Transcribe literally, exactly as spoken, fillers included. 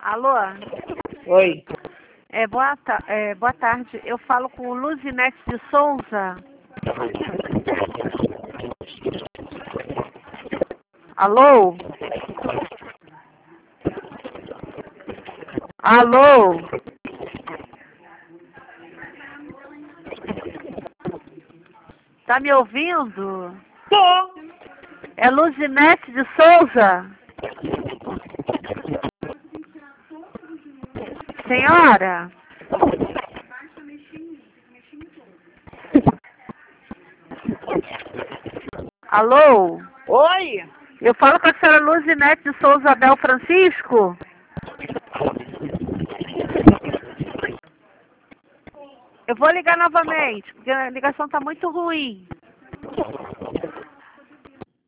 Alô? Oi. É, boa, ta é, boa tarde. Eu falo com o Luzinete de Souza. Alô? Alô? Tá me ouvindo? Tô. É Luzinete de Souza? Senhora? Alô? Oi. Eu falo com a senhora Luzinete de Souza Abel Francisco? Eu vou ligar novamente, porque a ligação tá muito ruim.